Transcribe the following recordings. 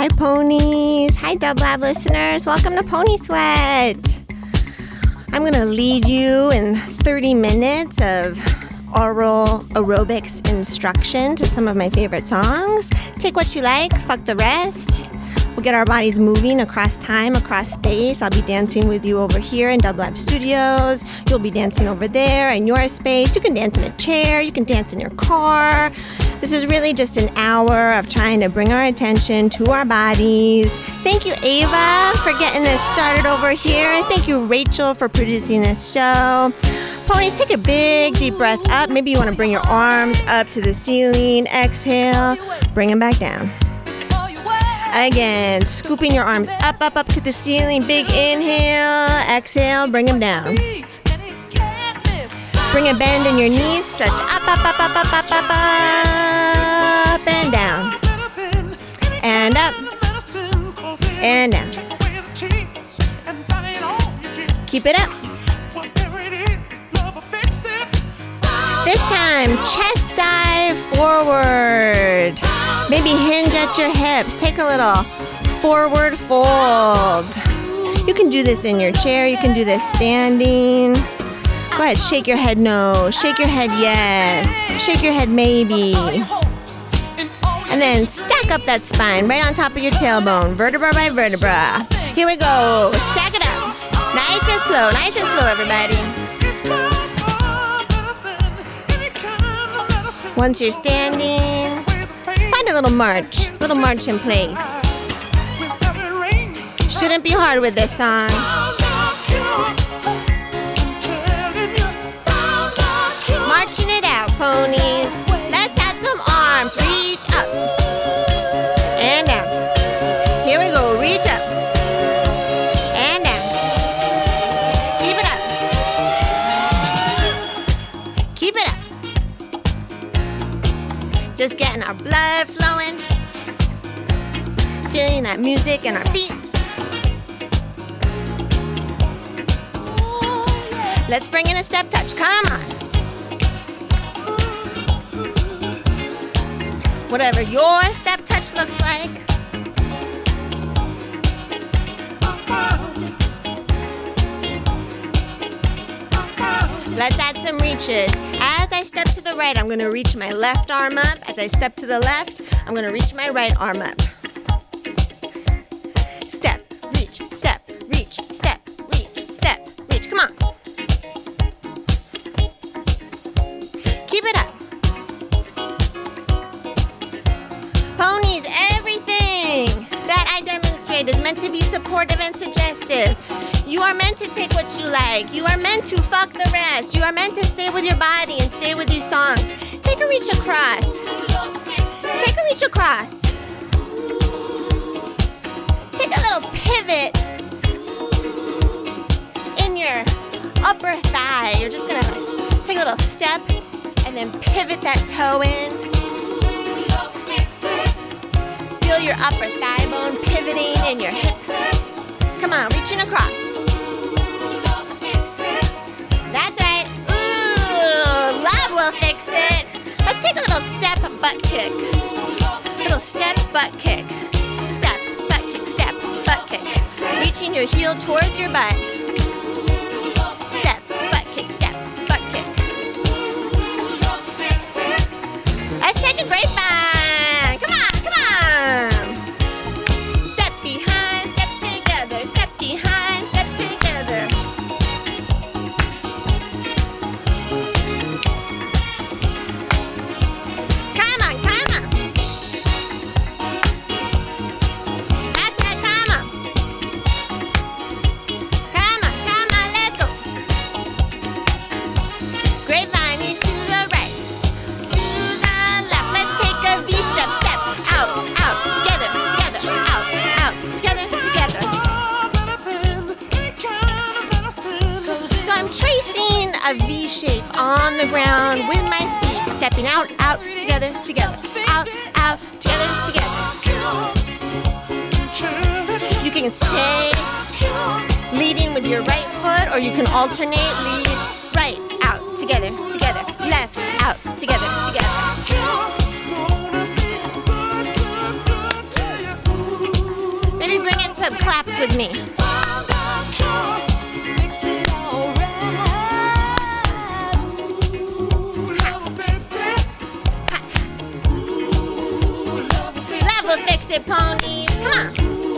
Hi, ponies. Hi, Dub Lab listeners. Welcome to Pony Sweat. I'm going to lead you in 30 minutes of oral aerobics instruction to some of my favorite songs. Take what you like, fuck the rest. We'll get our bodies moving across time, across space. I'll be dancing with you over here in Dub Lab Studios. You'll be dancing over there in your space. You can dance in a chair. You can dance in your car. This is really just an hour of trying to bring our attention to our bodies. Thank you, Ava, for getting this started over here. And thank you, Rachel, for producing this show. Ponies, take a big, deep breath up. Maybe you want to bring your arms up to the ceiling. Exhale. Bring them back down. Again, scooping your arms up, up, up to the ceiling. Big inhale. Exhale. Bring them down. Bring a bend in your knees. Stretch up, up, up, up, up, up, up, up, and down. And up. And down. Keep it up. This time, chest dive forward. Maybe hinge at your hips. Take a little forward fold. You can do this in your chair. You can do this standing. Go ahead, shake your head no. Shake your head yes. Shake your head maybe. And then stack up that spine right on top of your tailbone, vertebra by vertebra. Here we go. Stack it up. Nice and slow. Nice and slow, everybody. Once you're standing, find a little march in place. Shouldn't be hard with this song. Marching it out, ponies. Let's add some arms. Reach up and down. Here we go. Reach up and down. Keep it up. Keep it up. Just getting our blood flowing. Feeling that music in our feet. Let's bring in a step touch. Come on. Whatever your step touch looks like. Let's add some reaches. As I step to the right, I'm going to reach my left arm up. As I step to the left, I'm going to reach my right arm up. Step, reach, step, reach, step, reach, step, reach. Come on. Keep it up. Ponies, everything that I demonstrate is meant to be supportive and suggestive. You are meant to take what you like. You are meant to fuck the rest. You are meant to stay with your body and stay with these songs. Take a reach across. Take a reach across. Take a little pivot in your upper thigh. You're just gonna take a little step and then pivot that toe in. Feel your upper thigh bone pivoting in your hips. Come on, reaching across. That's right. Ooh, love will fix it. Let's take a little step butt kick. Little step butt kick. Step butt kick, step butt kick. Reaching your heel towards your butt. Step butt kick, step butt kick. Let's take a grapevine. Come on, come on. Step behind, step together. Step behind, step together. Come on, come on. That's right, come on. Come on, let's go. Grapevine to the right. To the left. Let's take a V-step. Step out, out, together, together, out, out, together, together. So I'm tracing a V shape on the ground with my feet. Stepping out, out, together, together. Out, out, together, together. You can stay leading with your right foot, or you can alternate. Lead right, out, together, together. Left, out, together, together. some claps with me. Love will fix it, ponies. Come on.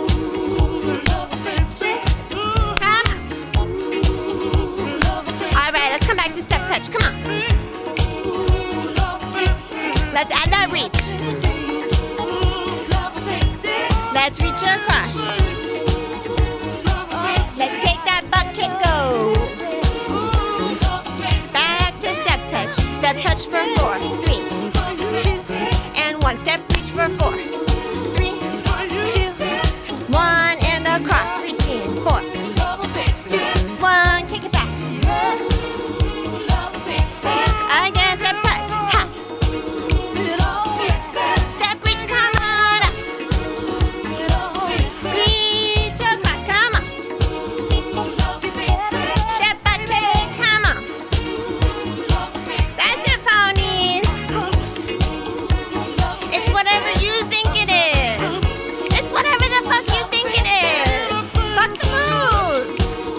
All right, let's come back to step touch. Come on. Let's add that reach. Let's reach across. Let's take that butt kick, go. Back to step touch. Step touch for 4, 3, 2, and 1. Step reach for 4, 3, 2, 1, and across. Reaching 4, 2, 1. Kick it back. Again, step touch. Ha. Step reach, come on up. Reach across, come on. Step butt kick, come on. That's it, ponies. It's whatever you think it is. It's whatever the fuck you think it is. Fuck the moves.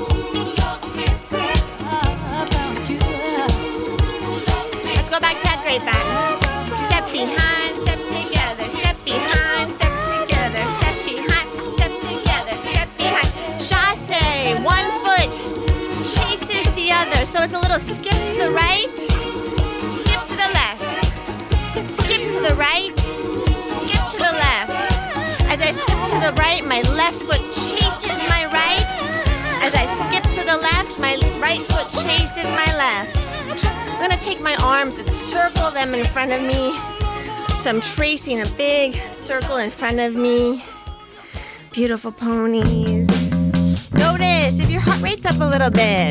Let's go back to that grapevine. Step behind, step together. Step behind, step together. Step behind, step together. Step behind. Chasse, one foot chases the other. So it's a little skip to the right, skip to the left. Skip to the right, skip to the left. As I skip to the right, my left foot chases my right. As I skip to the left, my right foot chases my left. I'm gonna take my arms and circle them in front of me. So I'm tracing a big circle in front of me. Beautiful ponies. Notice if your heart rate's up a little bit.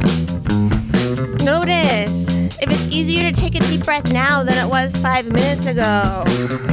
Notice if it's easier to take a deep breath now than it was 5 minutes ago.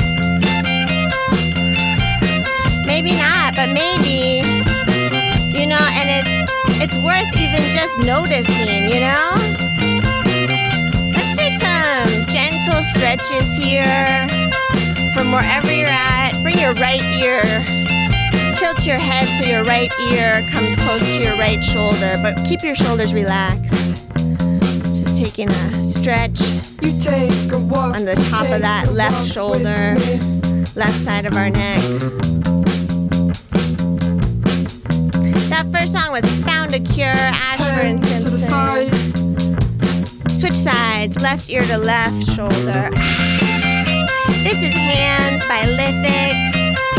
Maybe not, but maybe. You know, and it's worth even just noticing, you know? Let's take some gentle stretches here from wherever you're at. Bring your right ear. Tilt your head so your right ear comes close to your right shoulder, but keep your shoulders relaxed. Just taking a stretch on the top of that left shoulder, left side of our neck. That first song was Found a Cure, Ashford and Simpson. Switch sides, left ear to left shoulder. This is Hands by Lithics.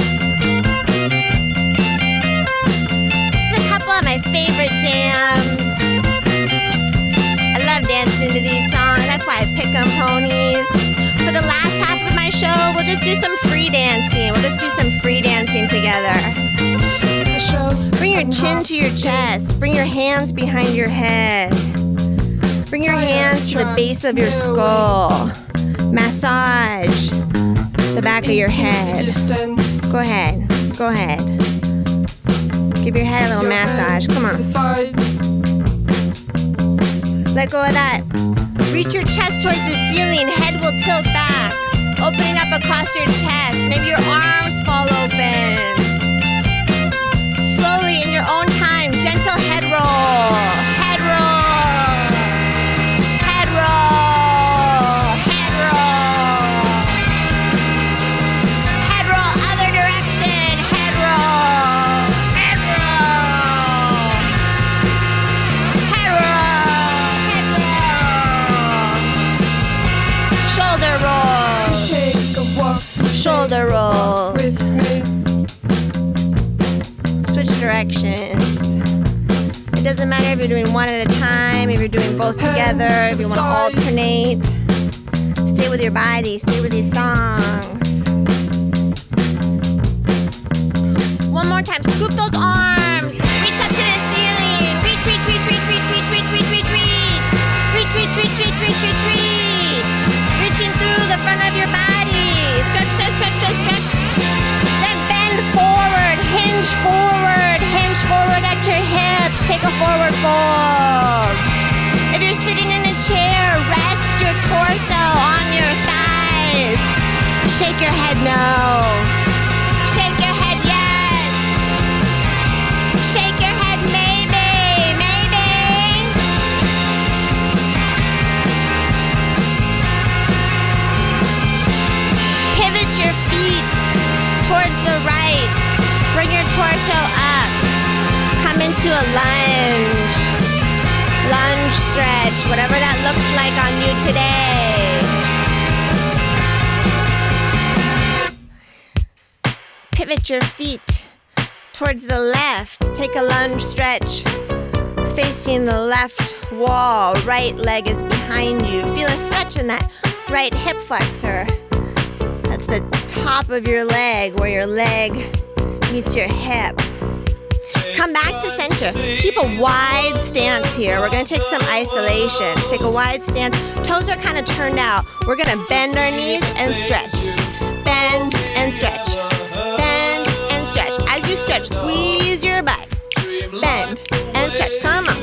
Just a couple of my favorite jams. I love dancing to these songs. That's why I pick them, ponies. For the last half of my show, we'll just do some free dancing. We'll just do some free dancing together. Bring your chin to your chest. Bring your hands behind your head. Bring your hands to the base of your skull. Massage the back of your head. Go ahead. Go ahead. Give your head a little massage. Come on. Let go of that. Reach your chest towards the ceiling. Head will tilt back. Opening up across your chest. Maybe your arms fall open. Slowly, in your own time, gentle head roll. Head roll. Head roll. Head roll. Head roll, other direction. Head roll. Head roll. Head roll. Head roll. Shoulder rolls. Shoulder rolls. Switch directions. It doesn't matter if you're doing one at a time, if you're doing both together, if you want to alternate. Stay with your body, stay with these songs. One more time, scoop those arms. Reach up to the ceiling. Reach, reach, reach, reach, reach, reach, reach, reach, reach, reach. Reach, reach, reach, reach, reach, reach, reach. Reaching through the front of your body. Stretch, stretch, stretch, stretch, stretch. Then bend forward, hinge forward at your hips. Take a forward fold. If you're sitting in a chair, rest your torso on your thighs. Shake your head no. Shake your head yes. a lunge. Lunge stretch, whatever that looks like on you today. Pivot your feet towards the left. Take a lunge stretch. Facing the left wall. Right leg is behind you. Feel a stretch in that right hip flexor. That's the top of your leg where your leg meets your hip. Come back to center. Keep a wide stance here. We're going to take some isolations. Take a wide stance. Toes are kind of turned out. We're going to bend our knees and stretch. Bend and stretch. Bend and stretch. As you stretch, squeeze your butt. Bend and stretch. Come on.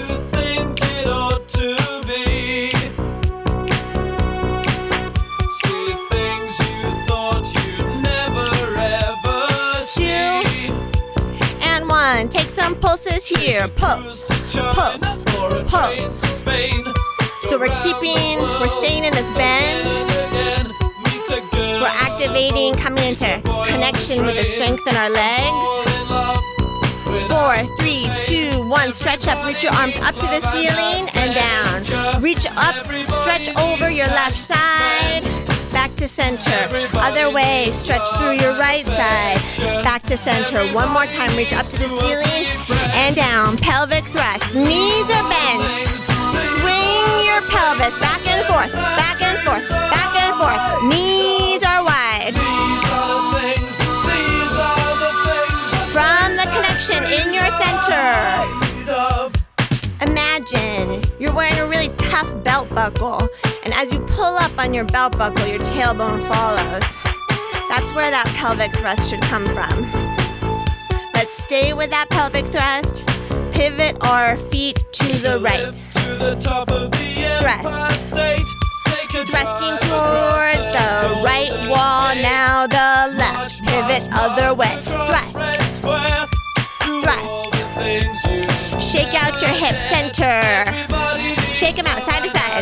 Take some pulses here. Pulse, pulse, pulse. So we're staying in this bend. We're activating, coming into connection with the strength in our legs. 4, 3, 2, 1. Stretch up, reach your arms up to the ceiling and down. Reach up, stretch over your left side. Back to center. Other way, stretch through your right side. Back to center. One more time, reach up to the ceiling and down. Pelvic thrust. Knees are bent. Swing your pelvis back and forth, back and forth, back and forth. Knees are wide. From the connection in your center. Imagine you're wearing a really tough belt buckle, and as you pull up on your belt buckle, your tailbone follows. That's where that pelvic thrust should come from. Let's stay with that pelvic thrust. Pivot our feet to the right. Thrust. Thrusting towards the right wall, now the left. Pivot other way. Thrust. Thrust. Shake out your hips, center. Shake them out, side to side.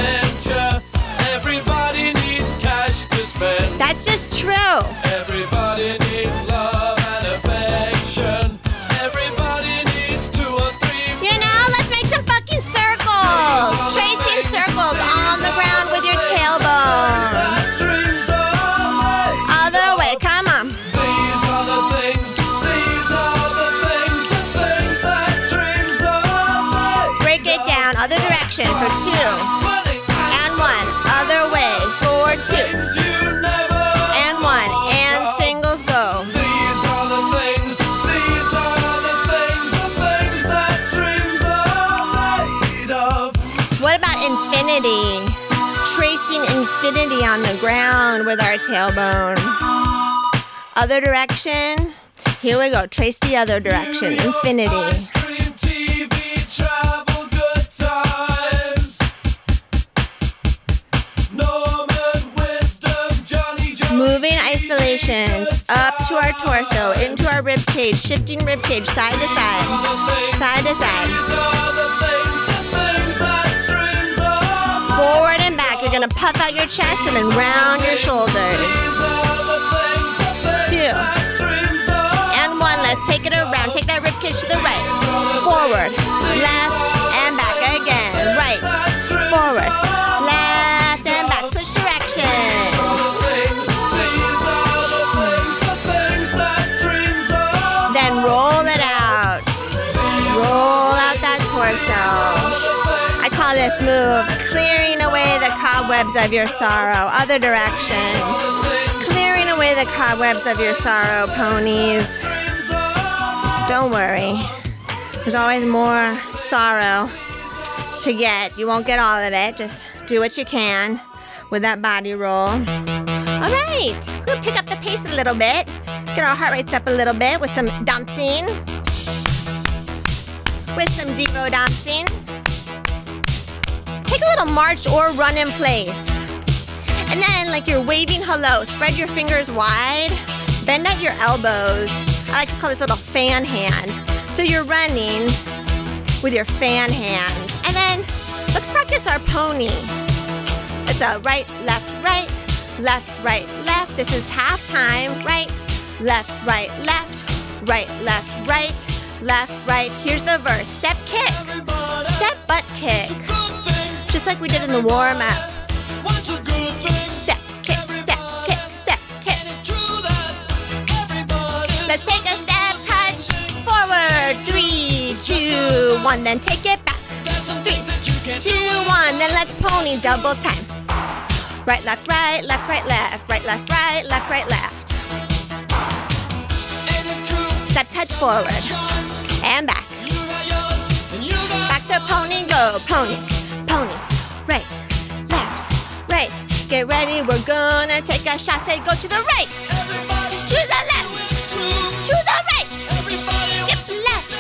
Everybody needs cash to spend. That's just true. Everybody needs love and affection. Everybody needs 2 or 3. You know, let's make some fucking circles. Tracing circles on the ground with your tailbone. Other way, come on. These are the things. These are the things. The things that dreams are made. Break it down, other direction for 2. And 1. Other way for 2. And 1. And singles go. These are the things. These are the things. The things that dreams are made of. What about infinity? Tracing infinity on the ground with our tailbone. Other direction. Here we go. Trace the other direction. Infinity. Ice cream, TV, travel, good times. Norman, wisdom, Johnny, Moving isolations up to our torso, into our rib cage, shifting rib cage side to side. Side to side. These are the things that dreams are made. Forward and back. You're going to puff out your chest and then round your shoulders. These are the things 2. that dreams are And 1. Let's take it around. Take that rib cage to the right. Forward. Left and back again. Right. Forward. Left and back. Switch directions. Then roll it out. Roll out that torso. I call this move clearing away the cobwebs of your sorrow. Other direction. Clearing away the cobwebs of your sorrow, ponies. Don't worry. There's always more sorrow to get. You won't get all of it. Just do what you can with that body roll. All right. We'll pick up the pace a little bit. Get our heart rates up a little bit with some dancing. With some Devo dancing. Take a little march or run in place. And then, like you're waving hello, spread your fingers wide, bend at your elbows. I like to call this little fan hand. So you're running with your fan hand. And then, let's practice our pony. It's a right, left, right, left, right, left. This is half time. Right, left, right, left, right, left, right, left, right. Here's the verse. Step kick. Step butt kick. Just like we did in the warm-up. Step kick, step kick, step kick. Let's take a step touch forward. 3, 2, 1. Then take it back. 3, 2, 1. Then let's pony double time. Right, left, right, left, right, left. Right, left, right, left, right, left. Step touch forward. And back. Back to pony, go. Pony, pony. Right, left, right. Get ready, we're gonna take a shot. Say go to the right. To the left. To the right. Skip left.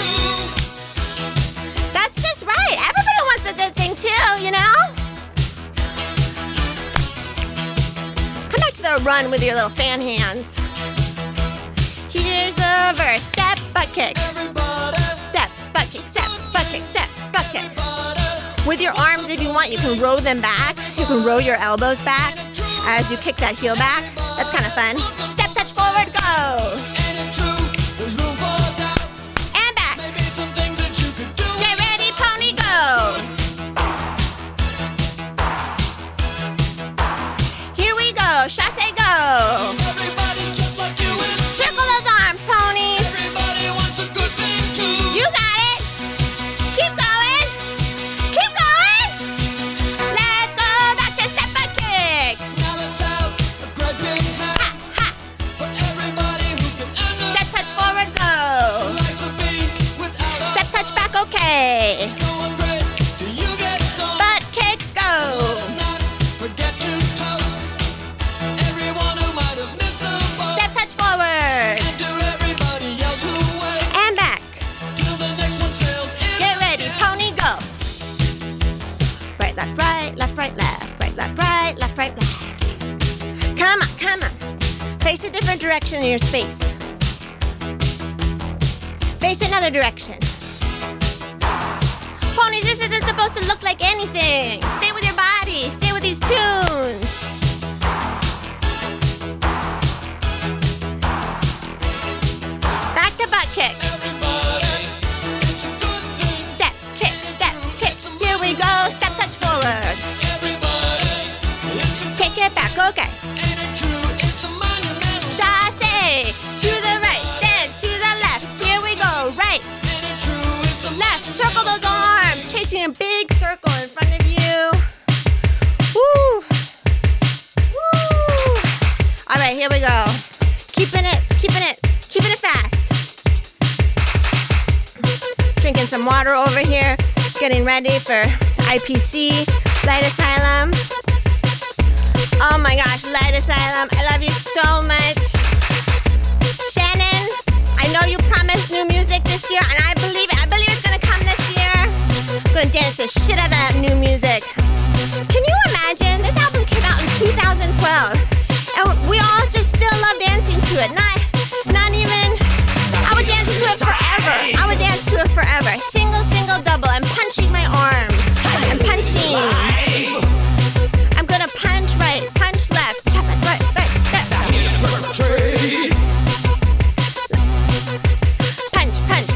That's just right. Everybody wants a good thing too, you know? Come back to the run with your little fan hands. Here's the verse. Step, butt kick. Step, butt kick, step, butt kick, step, butt kick. With your arms, if you want, you can row them back. You can row your elbows back as you kick that heel back. That's kind of fun. Step, touch forward, go. And back. Get ready, pony, go. Here we go. Chasse, go. Circle those arms, ponies. You got it. Keep going. Keep going. Let's go back to step butt kicks. Ha, ha. Step touch forward, go. Step touch back, okay. Butt kicks, go. Step touch forward. And back. Get ready, pony, go. Right, left, right, left, right, left. Right, left, right, left, right, left. Come on, come on. Face a different direction in your space. Face another direction. Ponies, this isn't supposed to look like anything. Stay with your body. Stay with these tunes. Back to butt kick. Step, kick, step, kick. Here we go. Step touch forward. Take it back, okay. Chasse. To the right, then to the left. Here we go. Right, left. Circle those arms. Chasing a big circle in front of you. Woo. Woo. All right, here we go. Keeping it fast. Drinking some water over here. Getting ready for IPC, Light Asylum. Oh my gosh, Light Asylum. I love you so much. Shannon, I know you promised new music this year, and I believe it. I believe it's gonna come this year. I'm gonna dance the shit out of that new music. Can you imagine? This album came out in 2012, and we all just still love dancing to it. Not even. I would dance to it forever. I would dance to it forever. Single, double. I'm punching my arms. I'm punching. I'm gonna punch right, punch left, chop it right, left. Punch, right,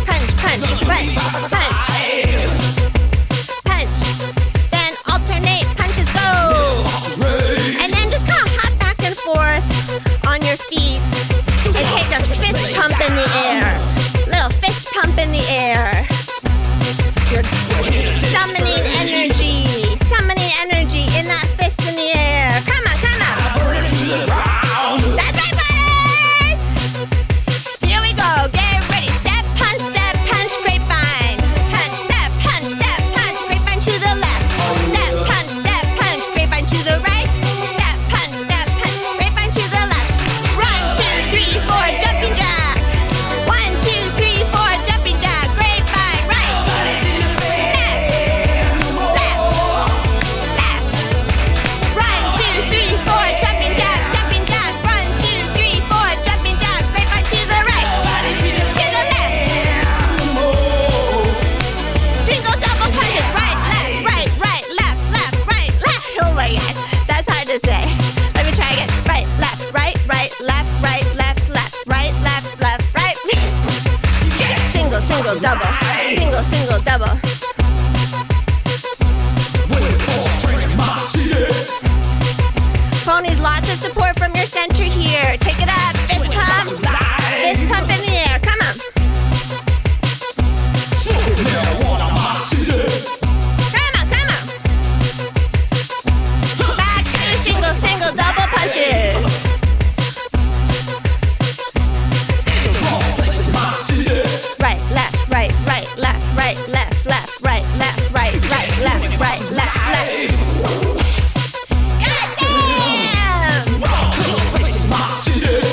punch. Then alternate punches, go. And then just kind of hop back and forth on your feet and take a fist pump in the air. Little fist pump in the air. You're summoning here. Take it up. Fist pump. Fist pump in the air. Come on. Come on, come on. Back to single, double punches. Right, left, right, left, right, left, left, right, left, right, left, right, left. God damn!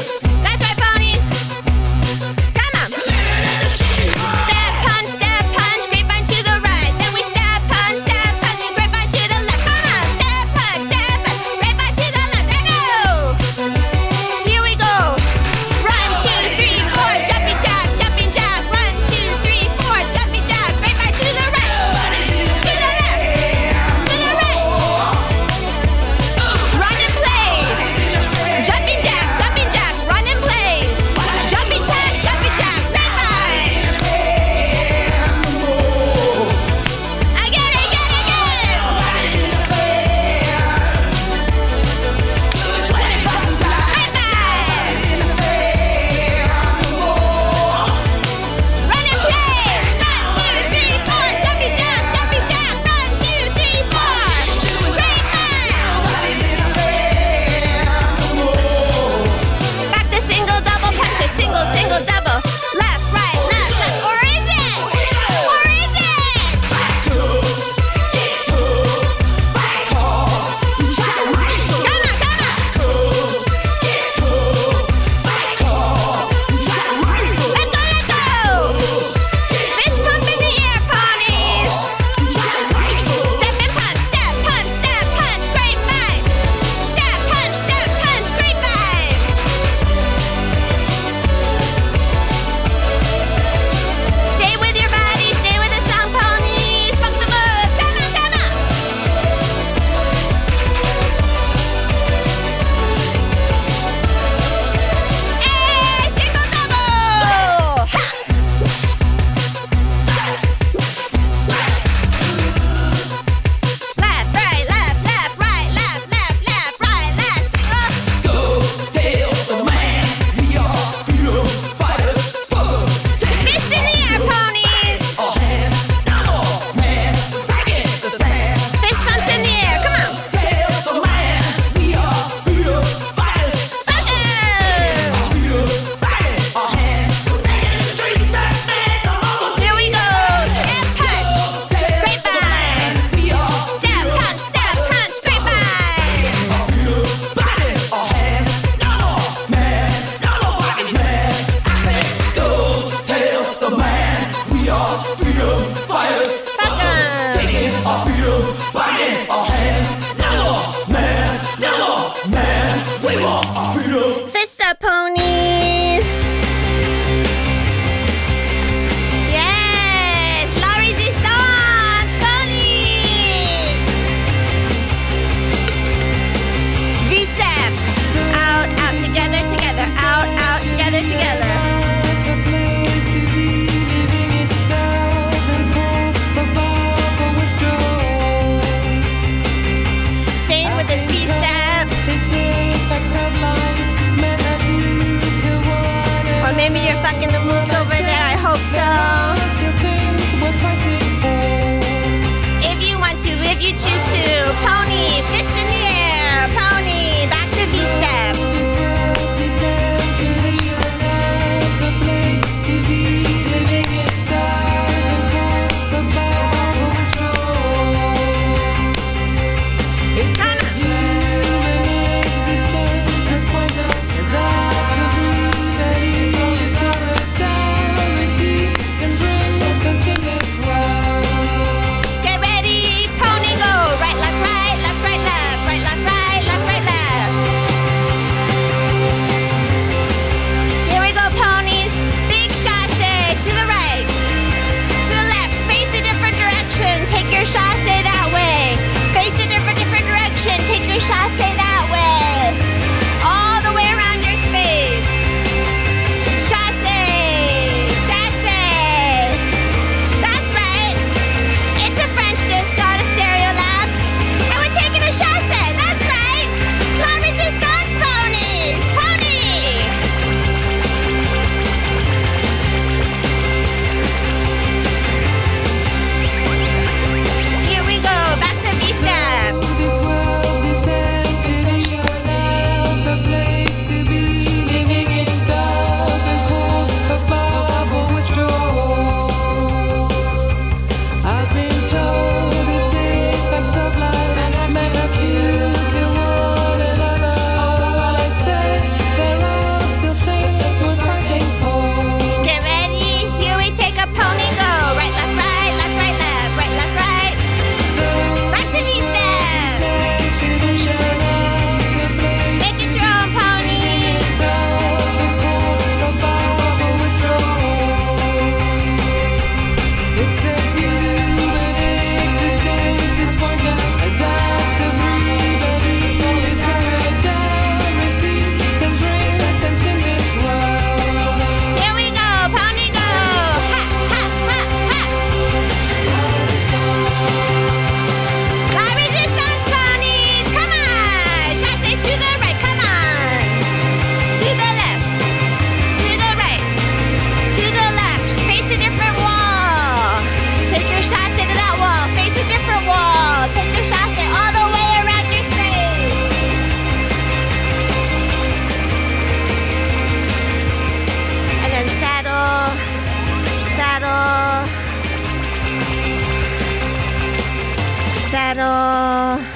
settle.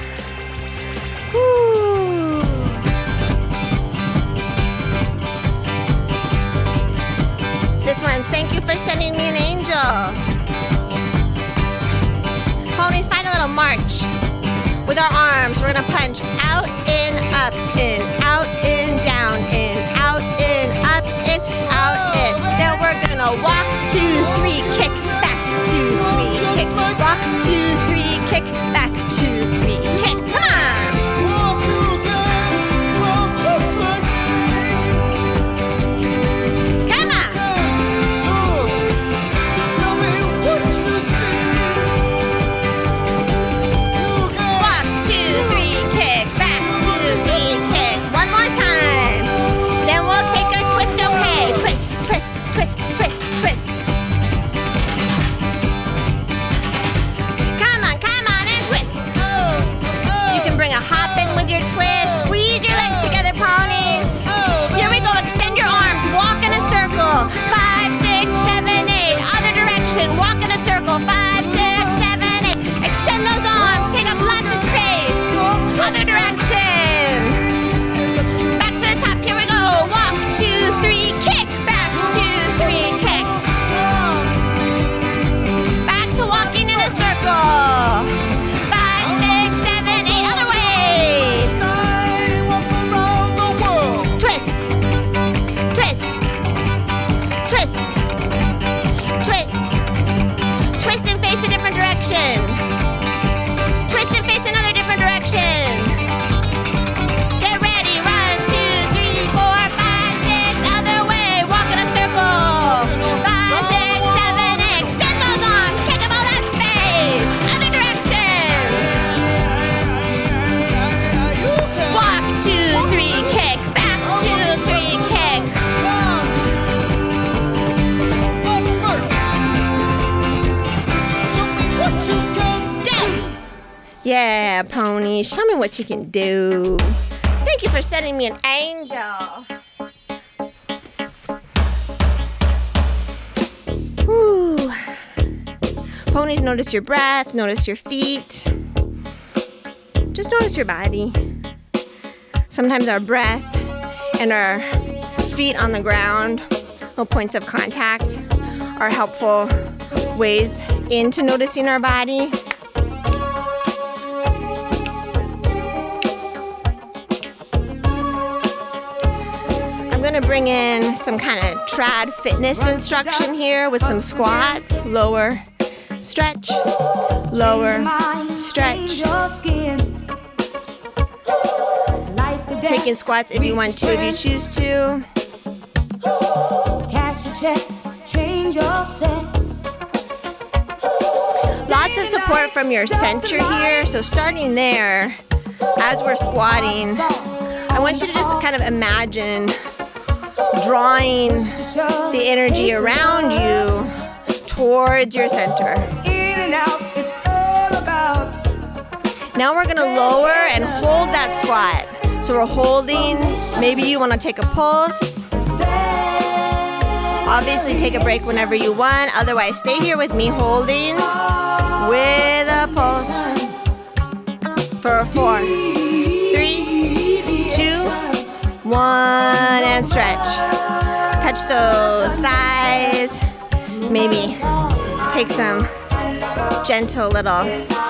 Woo. This one's thank you for sending me an angel. Ponies, find a little march. With our arms, we're gonna punch out, in, up, in, out, in, down, in, out, in, up, in, out, in. Then we're gonna walk, 2, 3, kick, back, 2, 3, kick, walk, 2, 3, kick, back, 2, 3, kick. Come on! Walk you again, walk just like me. Come on! Look, tell me what you see. You can Walk, 2, 3, kick, back, 2, 3, kick. One more time. Then we'll take a twist, okay? Twist, twist, twist, twist, twist. Come on, and twist. You can bring a hop in with your twist. Squeeze your legs together, ponies. Here we go. Extend your arms. Walk in a circle. 5, 6, 7, 8. Other direction. Walk in a circle. 5, 6, 7, 8. Extend those arms. Take up lots of space. Other direction. Back to the top. Here we go. Walk, 2, 3, kick. Back, 2, 3, kick. Back to walking in a circle. 5, 6, 7, 8. Other way. I walk around the world. Twist. Twist. Twist. Twist. Twist and face a different direction. Twist and face another different direction. Get ready. 1, 2, 3, 4, 5, 6. Other way. Walk in a circle. 5, 6, 7, 8. Extend those arms. Take up all that space. Other direction. You can Walk, 2, 3, kick. Back, 2, 3, kick. walk up first. Show me what you can Do. Yeah, pony. Show me what you can do. Thank you for sending me an angel. Whew. Ponies, notice your breath, notice your feet. Just notice your body. Sometimes our breath and our feet on the ground, little points of contact, are helpful ways into noticing our body. I'm gonna bring in some kind of trad fitness instruction here with some squats. Lower, stretch, lower, stretch. Taking squats if you want to, if you choose to. Cash a check, change your sex. Lots of support from your center here. So starting there, as we're squatting, I want you to just kind of imagine drawing the energy around you towards your center. In and out, it's all about. Now we're gonna lower and hold that squat. So we're holding, maybe you wanna take a pulse. Obviously take a break whenever you want. Otherwise, stay here with me holding with a pulse for 4, 3, 2, 1, and stretch. Touch those thighs. Maybe take some gentle little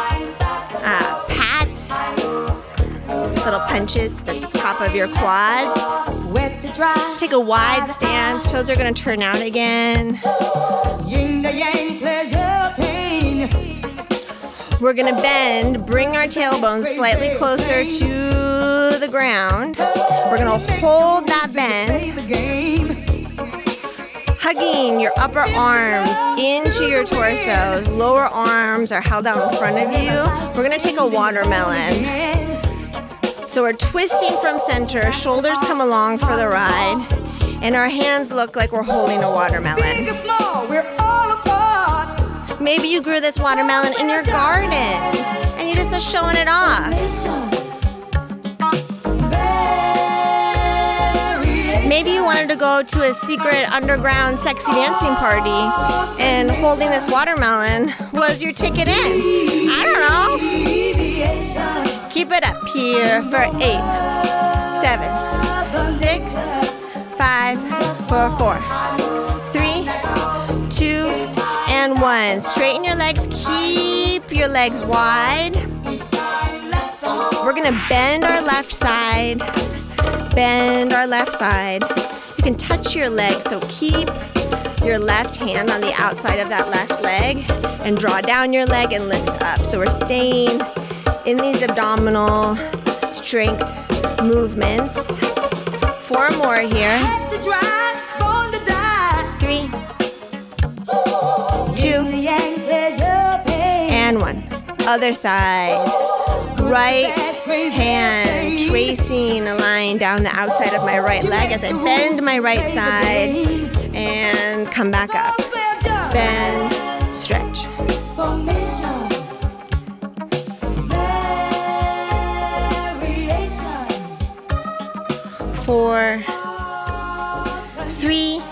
pats, little punches to the top of your quads. Wet to dry. Take a wide stance. Toes are gonna turn out again. Yin to yang, pleasure, pain. We're gonna bend, bring our tailbones slightly closer to the ground. We're gonna hold that bend, Play the game. hugging your upper arms into your torsos. Lower arms are held out in front of you. We're gonna take a watermelon. So we're twisting from center, shoulders come along for the ride, and our hands look like we're holding a watermelon. Big or small, we're all apart. Maybe you grew this watermelon in your garden, and you're just showing it off. Maybe you wanted to go to a secret underground sexy dancing party, and holding this watermelon was your ticket in. I don't know. here for 8, 7, 6, 5, 4, 4, 3, 2, and 1. Straighten your legs. Keep your legs wide. We're gonna bend our left side. Bend our left side. You can touch your leg, so keep your left hand on the outside of that left leg and draw down your leg and lift up. So we're staying in these abdominal strength movements. 4 more here. 3, 2, and 1. Other side. Right hand tracing a line down the outside of my right leg as I bend my right side and come back up. Bend, stretch. 4, 3,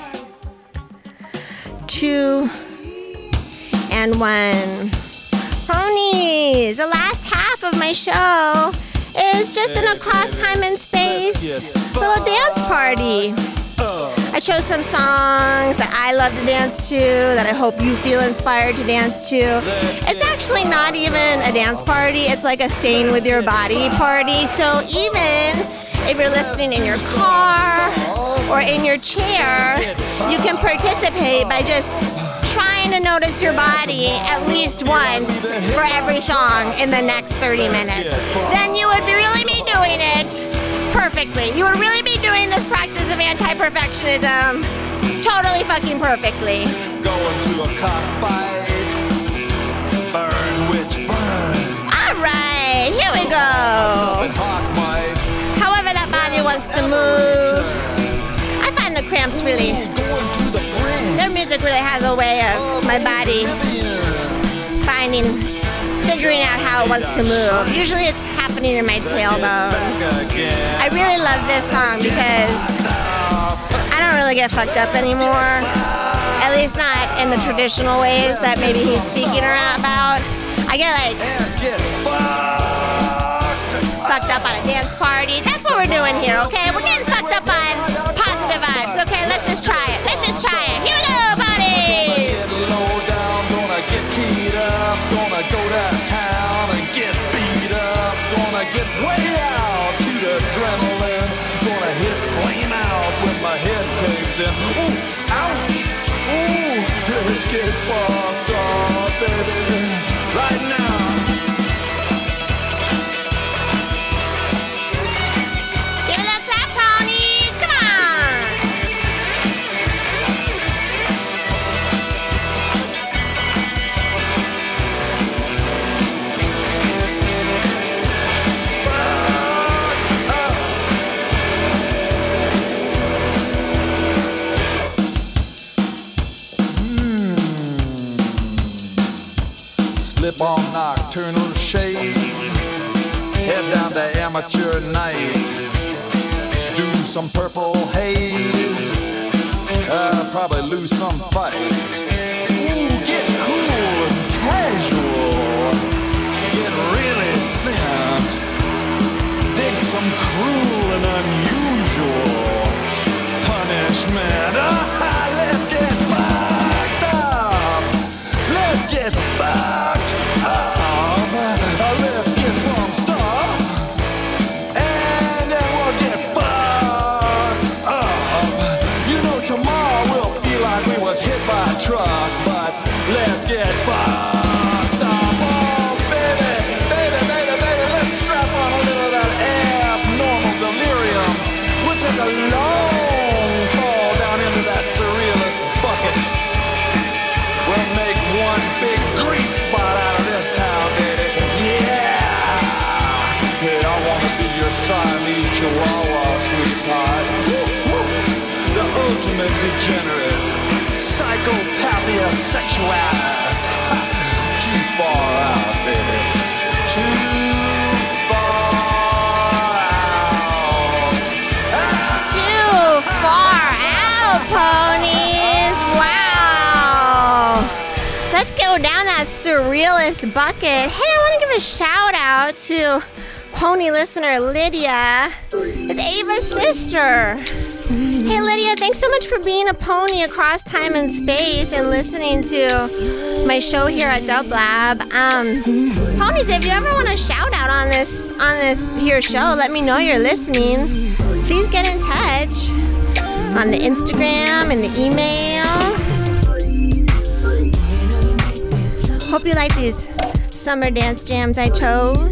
2, and 1. Ponies, the last half of my show is just an across time and space little dance party. I chose some songs that I love to dance to, that I hope you feel inspired to dance to. It's actually not even a dance party, it's like a staying with your body party. So even if you're listening in your car or in your chair, you can participate by just trying to notice your body at least once for every song in the next 30 minutes. Then you would really be doing it perfectly. You would really be doing this practice of anti-perfectionism totally fucking perfectly. Going to a cockfight. Burn, witch, burn. All right, here we go. However that body wants to move. I find the cramps really... Their music really has a way of my body figuring out how it wants to move. Usually it's happening in my tailbone. I really love this song because I don't really get fucked up anymore. At least not in the traditional ways that maybe he's speaking about. I get like fucked up on a dance party. That's what we're doing here, okay? We're getting fucked up on positive vibes, okay? Let's just try it. Let's just try it. Here we go, buddy! Get low down, gonna get keyed up, gonna go downtown and get beat up, gonna get way out, shoot adrenaline, gonna hit flame out when my head caves in. Ooh, ouch! Ooh, let's get fucked up, baby, right now. Slip on nocturnal shades, head down to amateur night, do some purple haze, probably lose some fight. Ooh, get cool and casual, get really sent, dig some cruel and unusual punishment. Let's get fucked up, let's get fucked. Let's get some stuff, and then we'll get fucked up. You know, tomorrow we'll feel like we was hit by a truck, but let's get fucked up. Oh, baby, baby, baby, baby, let's strap on a little of that abnormal delirium. We'll take a long fall down into that surrealist bucket. We'll make one big grease spot out of this town, baby. Hey, I wanna be your Siamese Chihuahua, sweetheart. Woo, woo. The ultimate degenerate, psychopathia sexualis. Too far out, baby. Too far out. Too far out, ponies. Wow. Let's go down that surrealist bucket. Hey, I want to give a shout out to pony listener Lydia is Ava's sister. Hey Lydia, thanks so much for being a pony across time and space and listening to my show here at Dub Lab. Ponies, if you ever want a shout out on this here show, let me know you're listening. Please get in touch on the Instagram and the email. Hope you like these summer dance jams I chose.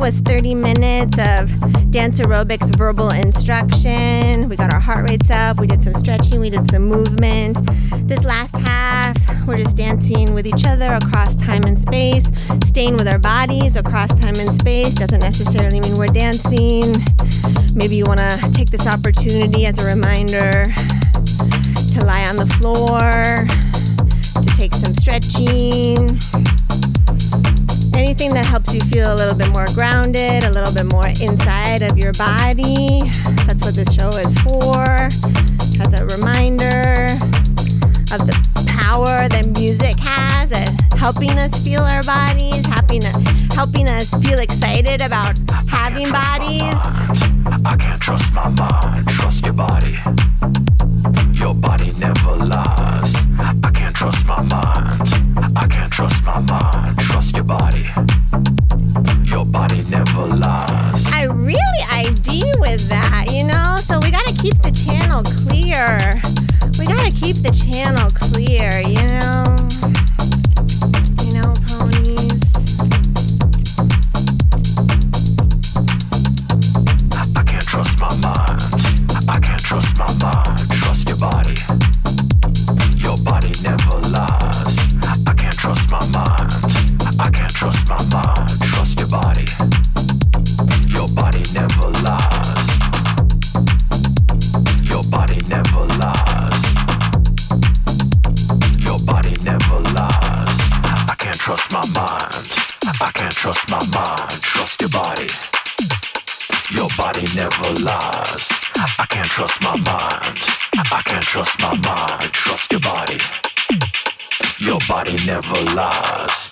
was 30 minutes of dance aerobics verbal instruction. We got our heart rates up, we did some stretching, we did some movement. This last half, we're just dancing with each other across time and space, staying with our bodies across time and space. Doesn't necessarily mean we're dancing. Maybe you want to take this opportunity as a reminder to lie on the floor, to take some stretching. Anything that helps you feel a little bit more grounded, a little bit more inside of your body. That's what this show is for. As a reminder of the power that music has at helping us feel our bodies, helping us feel excited about having bodies. I can't trust my mind, trust your body. Your body never lies. I can't trust my mind. I can't trust my mind. Trust your body. Your body never lies. I really ID with that, you know? So we gotta keep the channel clear. We gotta keep the channel clear, you know? You know, ponies. I can't trust my mind. I can't trust my mind. Trust your body. Your body never lies. I can't trust my mind. I can't trust my mind. Trust your body. Your body never lies. Your body never lies. Your body never lies. I can't trust my mind. I can't trust my mind. Trust your body. Your body never lies. I can't trust my mind. I can't trust my mind. Trust your body. Your body never lies.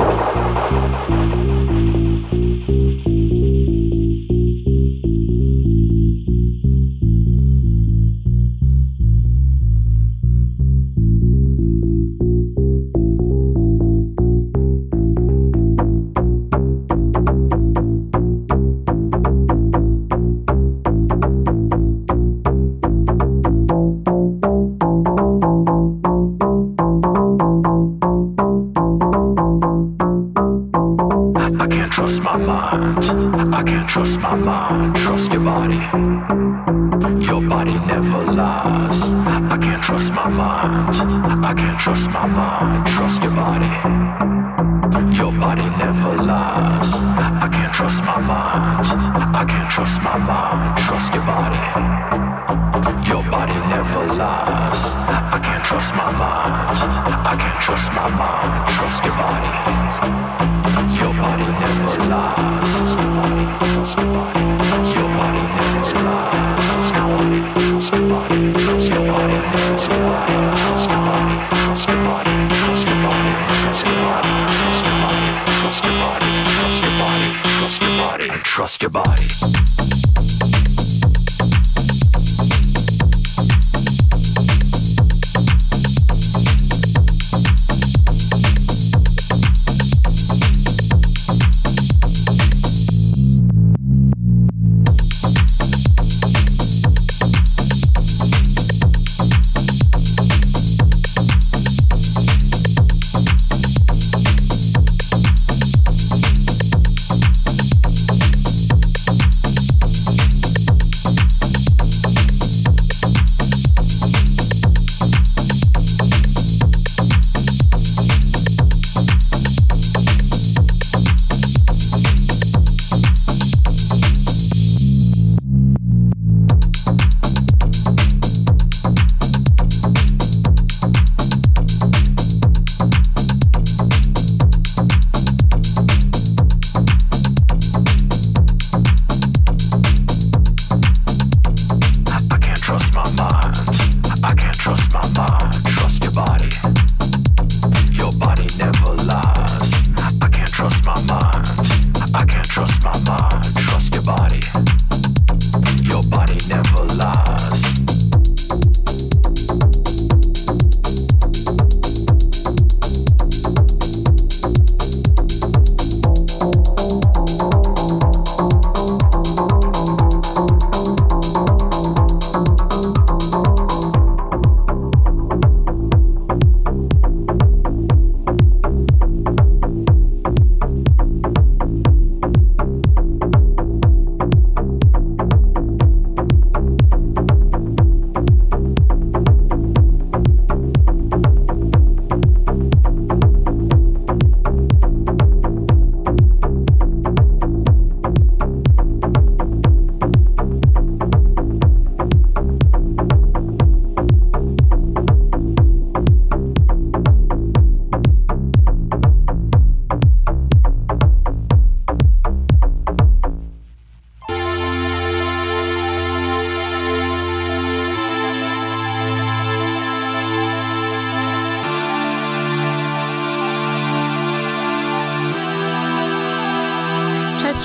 Trust my mind. I can't trust my mind. Trust your body. Your body never lies. I can't trust my mind. I can't trust my mind. Trust your body. Your body never lies. I can't trust my mind. I can't trust my mind. Trust your body. Your body never lies. I can't trust my mind. I can't trust my mind. Trust your body. Your body never lies. Trust your body. Your body never lies. Trust your body. Trust your body. Your body never lies. Trust your body. Trust your body. Trust your body. Trust your body. Trust your body. Trust your body. Trust your body. Trust your body. And trust your body.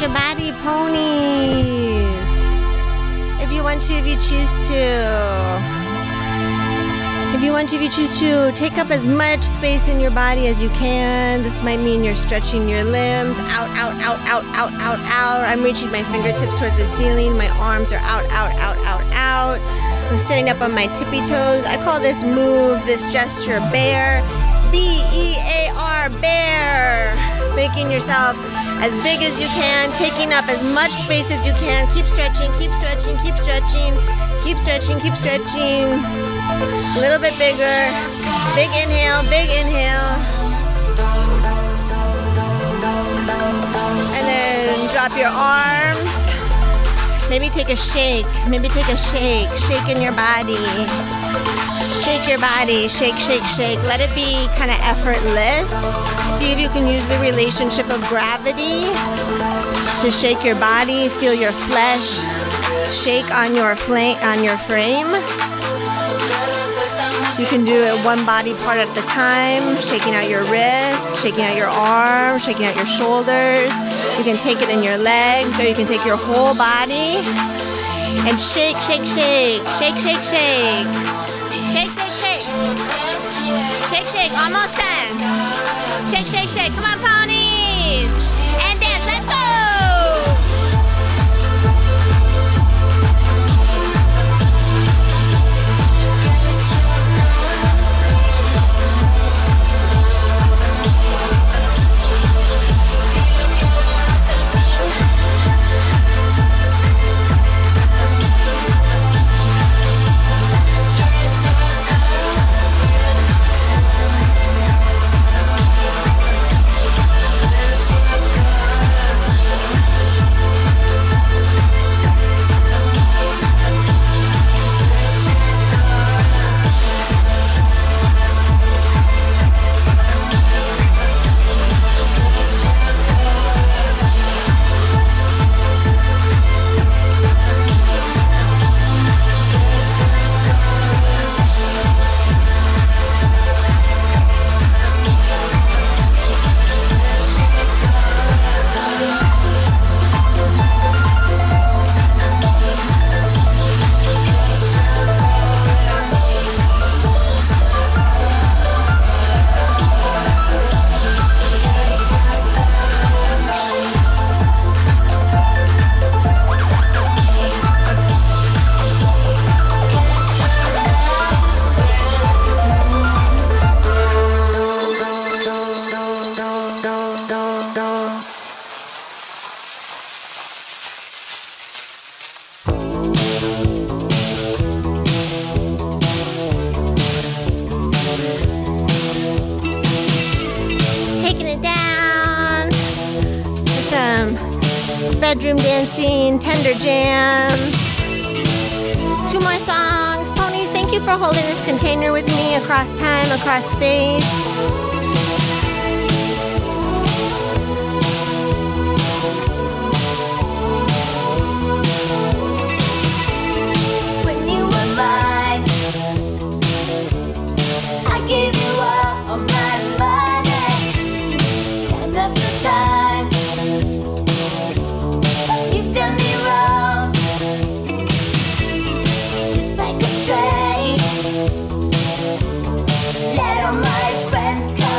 your body, ponies. If you want to, if you choose to. If you want to, if you choose to, take up as much space in your body as you can. This might mean you're stretching your limbs out, out, out, out, out, out, out. I'm reaching my fingertips towards the ceiling. My arms are out, out, out, out, out. I'm standing up on my tippy toes. I call this move, this gesture, bear. B-E-A-R, bear. Making yourself as big as you can, taking up as much space as you can. Keep stretching, keep stretching, keep stretching, keep stretching, keep stretching. A little bit bigger. Big inhale, big inhale. And then drop your arms. Maybe take a shake. Maybe take a shake. Shake in your body. Shake your body. Shake, shake, shake. Let it be kind of effortless. See if you can use the relationship of gravity to shake your body. Feel your flesh shake on your frame. You can do it one body part at a time, shaking out your wrists, shaking out your arms, shaking out your shoulders. You can take it in your legs, or you can take your whole body and shake, shake, shake, shake, shake, shake, shake, shake, shake, shake, shake. Almost done. Shake, shake, shake. Come on, ponies, and dance. Let's go. Bedroom dancing, tender jams. 2 more songs. Ponies, thank you for holding this container with me across time, across space. When you were mine, I gave you all my money. Time after time, you done me wrong, just like a train. Let all my friends come.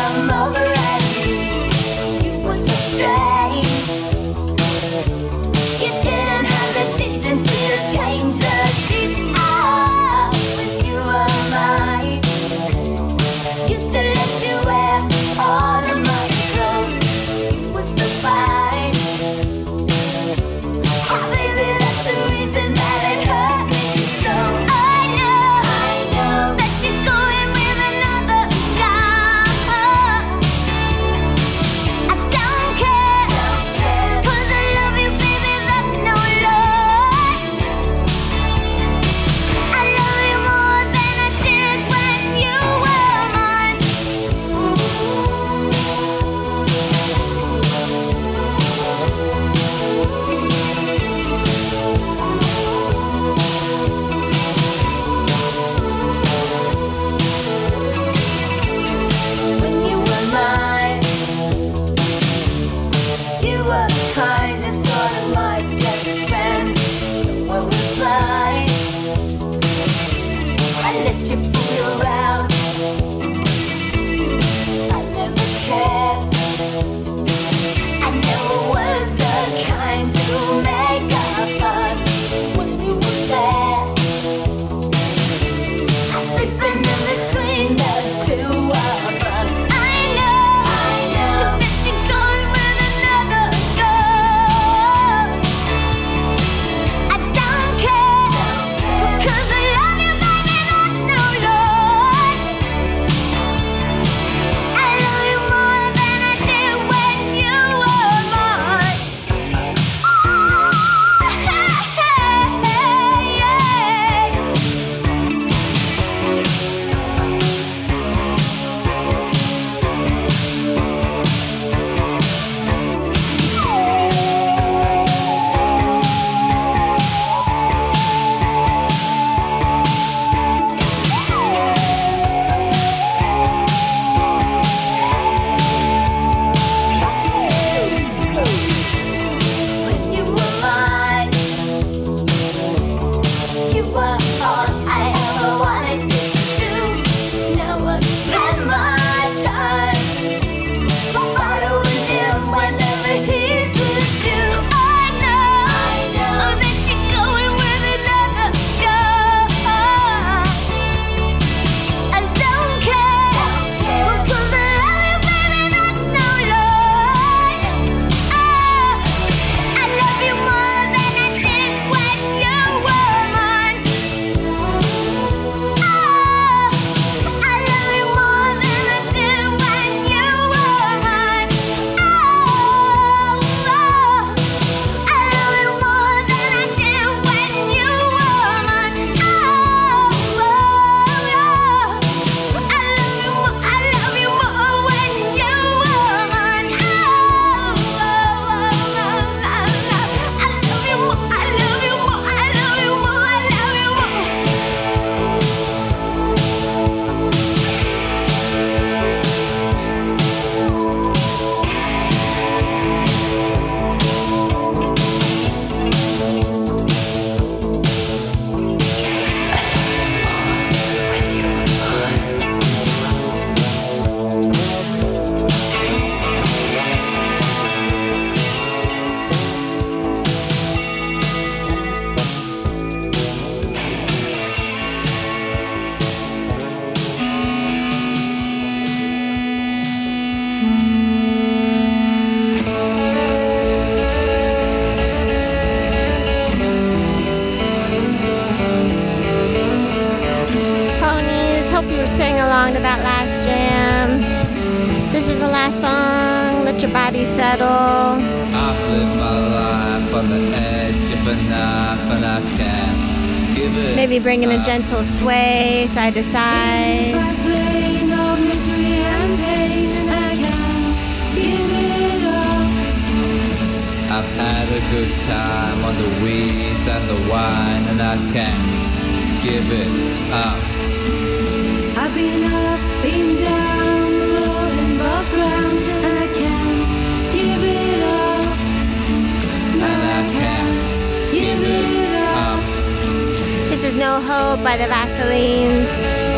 for singing along to that last jam. This is the last song. Let your body settle. I've lived my life on the edge of a knife and I can't give it. Maybe bringing a gentle sway side to side. Fast lane of misery and pain, and I can't give it up. I've had a good time on the weeds and the wine and I can't give it up. I've been up, been down, below and above ground, and I can't give it up. No, And I can't give it up. This is No Hope by the Vaselines.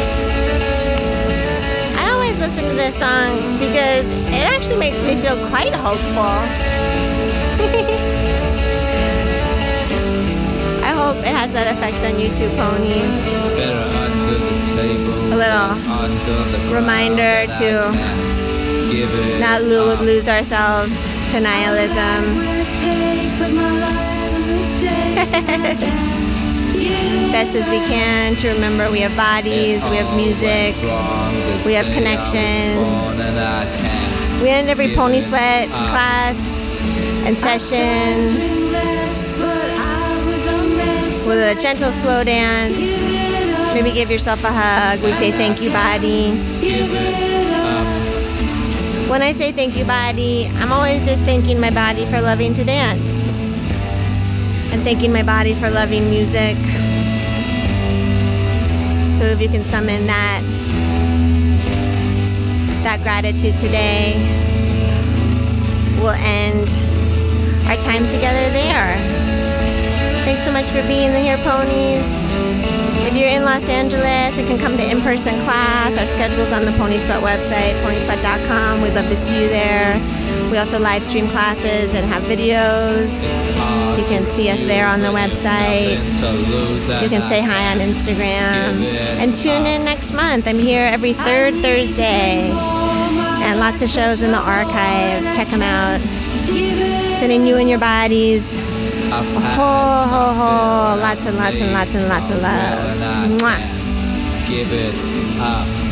I always listen to this song because it actually makes me feel quite hopeful. I hope it has that effect on you too, Pony. Better under the table. A little under the ground, reminder and I to can't give it not up. lose ourselves to nihilism. Best as we can to remember we have bodies, we have music, we have connection. We end every Pony Sweat class and session with a gentle slow dance. Maybe give yourself a hug. We say thank you, body. When I say thank you, body, I'm always just thanking my body for loving to dance. And thanking my body for loving music. So if you can summon that gratitude today, we'll end our time together there. Thanks so much for being here, ponies. If you're in Los Angeles, you can come to in-person class. Our schedule's on the Pony Sweat website, ponysweat.com. We'd love to see you there. We also live stream classes and have videos. You can see us there on the website. You can say hi on Instagram. And tune in next month. I'm here every third Thursday. And lots of shows in the archives. Check them out. Sending you and your bodies a whole, lots and lots and lots and lots of love. Mwah. Give it up.